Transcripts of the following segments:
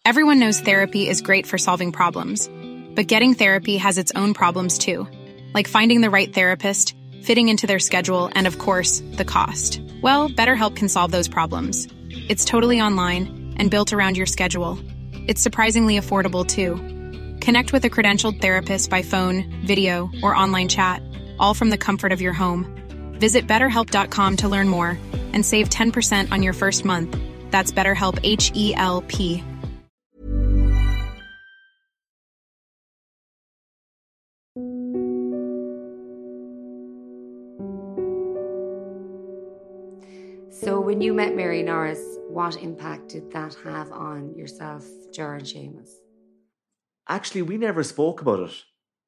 Everyone knows therapy is great for solving problems, but getting therapy has its own problems too, like finding the right therapist, fitting into their schedule, and of course, the cost. Well, BetterHelp can solve those problems. It's totally online and built around your schedule. It's surprisingly affordable too. Connect with a credentialed therapist by phone, video, or online chat, all from the comfort of your home. Visit BetterHelp.com to learn more and save 10% on your first month. That's BetterHelp, H-E-L-P. So when you met Mary Norris, what impact did that have on yourself, Ger and Seamus? Actually, we never spoke about it.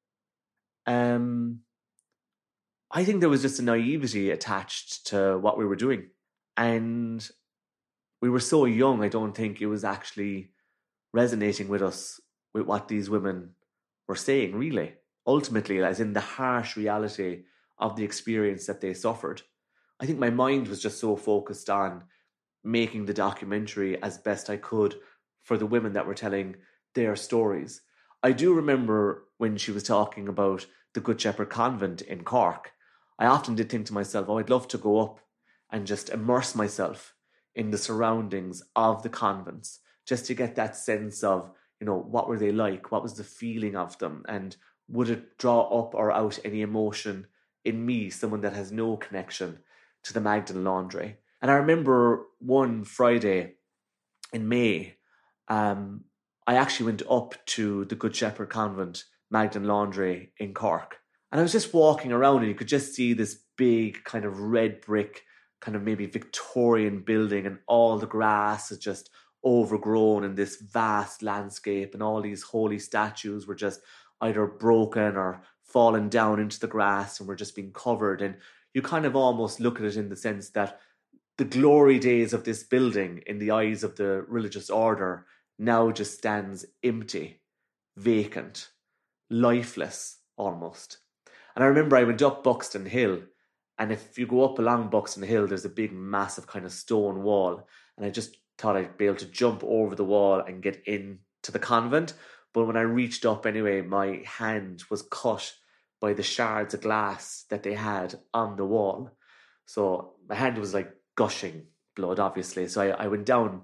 I think there was just a naivety attached to what we were doing. And we were so young, I don't think it was actually resonating with us with what these women were saying, really. Ultimately, as in the harsh reality of the experience that they suffered. I think my mind was just so focused on making the documentary as best I could for the women that were telling their stories. I do remember when she was talking about the Good Shepherd Convent in Cork, I often did think to myself, I'd love to go up and just immerse myself in the surroundings of the convents, just to get that sense of, what were they like? What was the feeling of them? And would it draw up or out any emotion in me, someone that has no connection to the Magdalen Laundry? And I remember one Friday in May, I actually went up to the Good Shepherd Convent, Magdalen Laundry in Cork. And I was just walking around and you could just see this big kind of red brick, kind of maybe Victorian building, and all the grass is just overgrown in this vast landscape, and all these holy statues were just either broken or fallen down into the grass and were just being covered. And you kind of almost look at it in the sense that the glory days of this building in the eyes of the religious order now just stands empty, vacant, lifeless almost. And I remember I went up Buxton Hill, and if you go up along Buxton Hill, there's a big, massive kind of stone wall. And I just thought I'd be able to jump over the wall and get into the convent. But when I reached up anyway, my hand was cut by the shards of glass that they had on the wall. So my hand was like gushing blood, obviously. So I went down,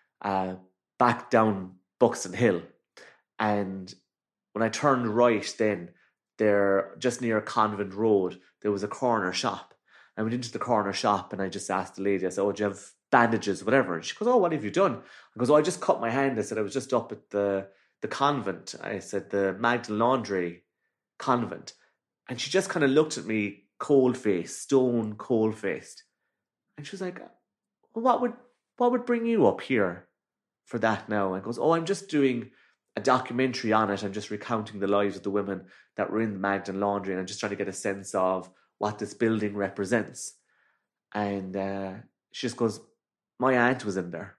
back down Buxton Hill. And when I turned right then, there, just near Convent Road, there was a corner shop. I went into the corner shop and I just asked the lady, I said, do you have bandages, whatever? And she goes, what have you done? I goes, I just cut my hand. I said, I was just up at the convent. I said, the Magdalen Laundry convent. And she just kind of looked at me cold-faced, stone cold-faced. And she was like, what would bring you up here for that now? I goes, I'm just doing a documentary on it. I'm just recounting the lives of the women that were in the Magdalen Laundry, and I'm just trying to get a sense of what this building represents. And she just goes, my aunt was in there.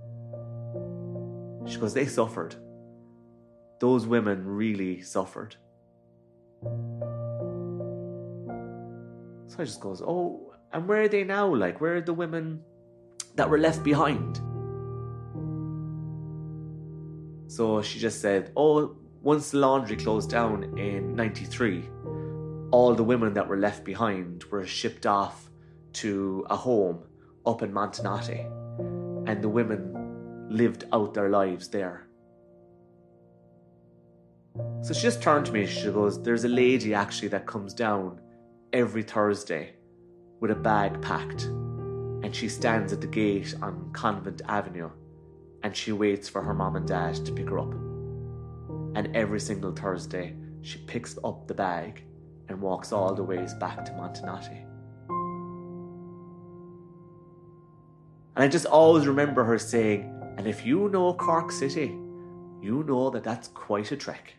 She goes, they suffered. Those women really suffered. So I just goes, and where are they now? Like, where are the women that were left behind? So she just said, once the laundry closed down in 93, all the women that were left behind were shipped off to a home up in Montanati, and the women lived out their lives there. So she just turned to me, she goes, there's a lady actually that comes down every Thursday with a bag packed, and she stands at the gate on Convent Avenue, and she waits for her mom and dad to pick her up. And every single Thursday, she picks up the bag and walks all the ways back to Montanati. And I just always remember her saying, and if you know Cork City, you know that that's quite a trek.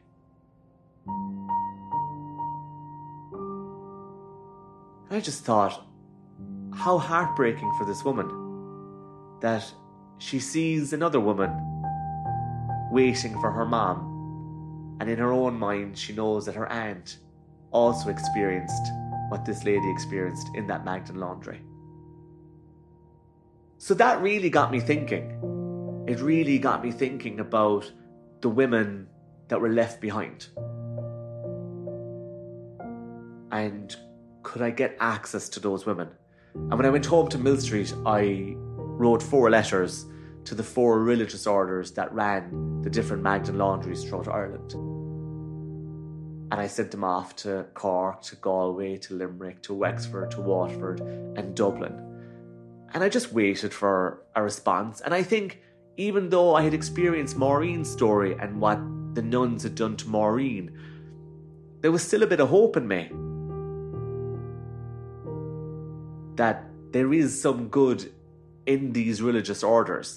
And I just thought, how heartbreaking for this woman that she sees another woman waiting for her mom, and in her own mind she knows that her aunt also experienced what this lady experienced in that Magdalen Laundry. So that really got me thinking, it really got me thinking about the women that were left behind. And could I get access to those women? And when I went home to Mill Street, I wrote 4 letters to the 4 religious orders that ran the different Magdalen laundries throughout Ireland. And I sent them off to Cork, to Galway, to Limerick, to Wexford, to Waterford and Dublin. And I just waited for a response. And I think even though I had experienced Maureen's story and what the nuns had done to Maureen, there was still a bit of hope in me that there is some good in these religious orders.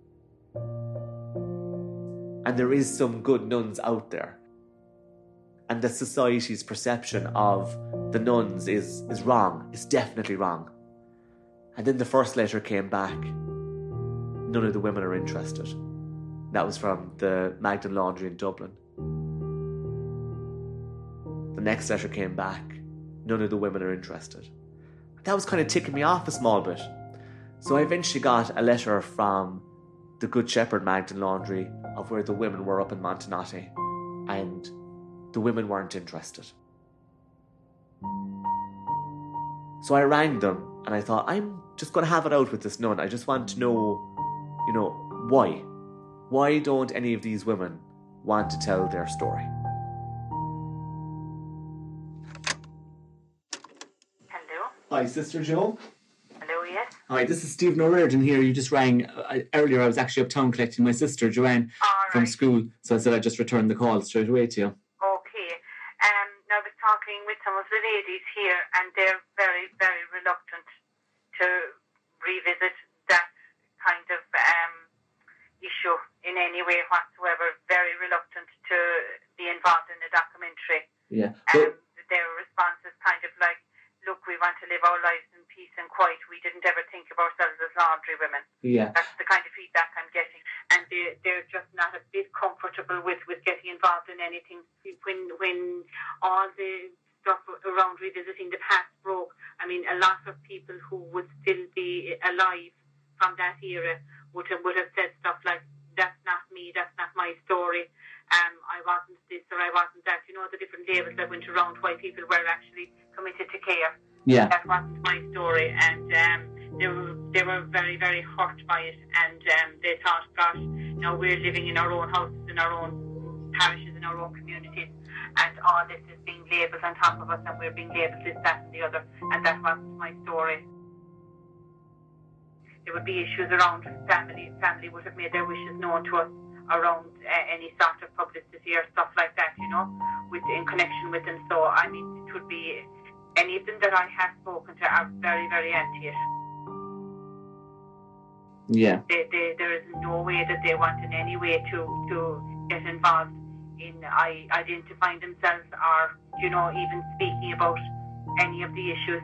And there is some good nuns out there. And that society's perception of the nuns is wrong. It's definitely wrong. And then the first letter came back. None of the women are interested. That was from the Magdalen Laundry in Dublin. The next letter came back. None of the women are interested. That was kind of ticking me off a small bit. So I eventually got a letter from the Good Shepherd Magdalen Laundry of where the women were up in Montenotte, and the women weren't interested. So I rang them and I thought, I'm just going to have it out with this nun. I just want to know, why? Why don't any of these women want to tell their story? Hello? Hi, Sister Jo. Hello, yes? Hi, this is Stephen O'Riordan here. You just rang. Earlier I was actually uptown collecting my sister Joanne from school, so I said I'd just return the call straight away to you. Okay. Now I was talking with some of the ladies here, and they're very, very reluctant to revisit that kind of issue in any way whatsoever. Very reluctant to be involved in a documentary. Yeah. Their response is kind of like, look, we want to live our lives in peace and quiet. We didn't ever think of ourselves as laundry women. Yeah. That's the kind of feedback I'm getting. And they're just not a bit comfortable with getting involved in anything. When all the stuff around revisiting the past broke, I mean, a lot of people who would still be alive from that era would have said stuff like, that's not me, that's not my story. I wasn't this or I wasn't that. The different labels that went around why people were actually committed to care. Yeah. That wasn't my story. And they were very, very hurt by it. And they thought, gosh, now we're living in our own houses, in our own parishes, in our own communities. And all this is being labelled on top of us, and we're being labelled this, that and the other. And that wasn't my story. There would be issues around family. Family would have made their wishes known to us around any sort of publicity or stuff like that, in connection with them. So, I mean, it would be, any of them that I have spoken to are very, very anti it. Yeah. There is no way that they want in any way to get involved in identifying themselves or, even speaking about any of the issues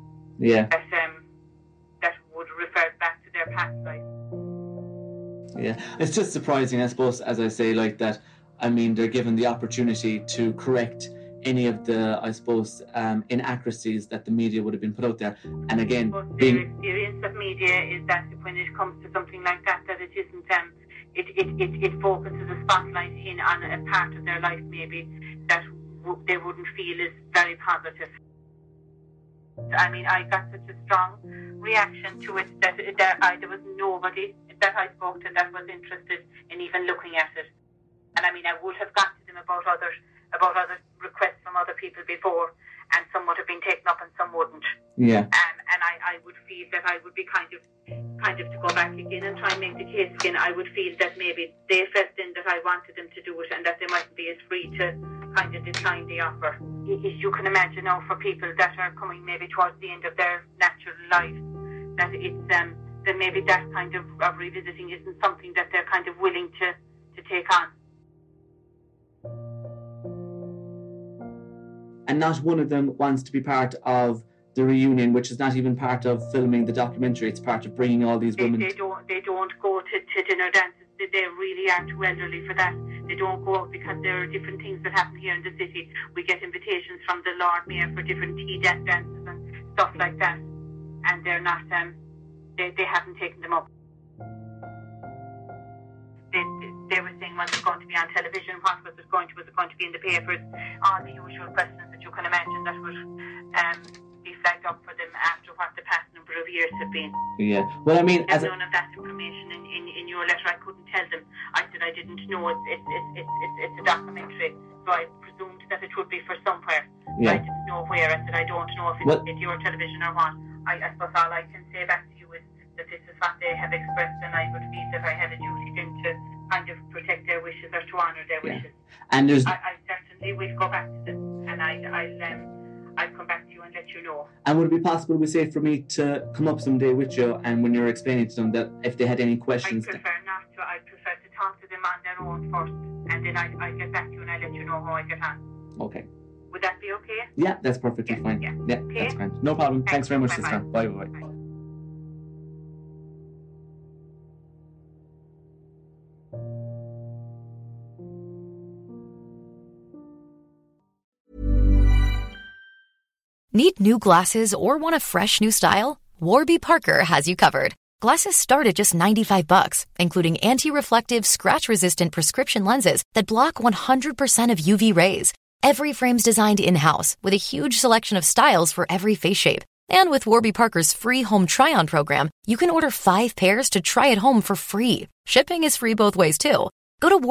that would refer back to their past life. Yeah, it's just surprising, I suppose, as I say, like that. I mean, they're given the opportunity to correct any of the, I suppose, inaccuracies that the media would have been put out there. And again, their experience of media is that when it comes to something like that it isn't, it focuses a spotlight in on a part of their life maybe that they wouldn't feel is very positive. I mean, I got such a strong reaction to it that there was nobody that I spoke to that was interested in even looking at it. And I mean, I would have got to them about other requests from other people before, and some would have been taken up and some wouldn't. Yeah. And I would feel that I would be kind of to go back again and try and make the case again. I would feel that maybe they felt then that I wanted them to do it, and that they mightn't be as free to kind of decline the offer. As you can imagine now, for people that are coming maybe towards the end of their natural life, that it's that maybe that kind of revisiting isn't something that they're kind of willing to take on. And not one of them wants to be part of the reunion, which is not even part of filming the documentary. It's part of bringing all these women. They don't go to dinner dances. They really are too elderly for that. They don't go out because there are different things that happen here in the city. We get invitations from the Lord Mayor for different tea dances and stuff like that, and they're not. They haven't taken them up. was it going to be on television? What was it going to be in the papers? All the usual questions that you can imagine that would be flagged up for them after what the past number of years have been. Yeah. Well, I mean, There's none of that information in your letter. I couldn't tell them. I said I didn't know. It's a documentary, so I presumed that it would be for somewhere. Yeah. I didn't know where. I said I don't know if it's your television or what. I suppose all I can say back to you is that this is what they have expressed, and I would feel that I had a duty then to kind of protect their wishes or to honour their wishes. And there's... I certainly will go back to them, and I'll come back to you and let you know. And would it be possible, we say, for me to come up someday with you, and when you're explaining to them that if they had any questions... I prefer not to. I prefer to talk to them on their own first, and then I'll get back to you and I'll let you know how I get on. Okay. Would that be okay? Yeah, that's perfectly fine. Yeah, okay. That's fine. No problem. Thanks very much, sister. Bye. Need new glasses or want a fresh new style? Warby Parker has you covered. Glasses start at just $95, including anti-reflective, scratch-resistant prescription lenses that block 100% of UV rays. Every frame's designed in-house with a huge selection of styles for every face shape. And with Warby Parker's free home try-on program, you can order 5 pairs to try at home for free. Shipping is free both ways, too. Go to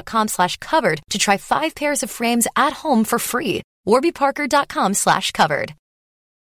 warbyparker.com/covered to try 5 pairs of frames at home for free. warbyparker.com/covered.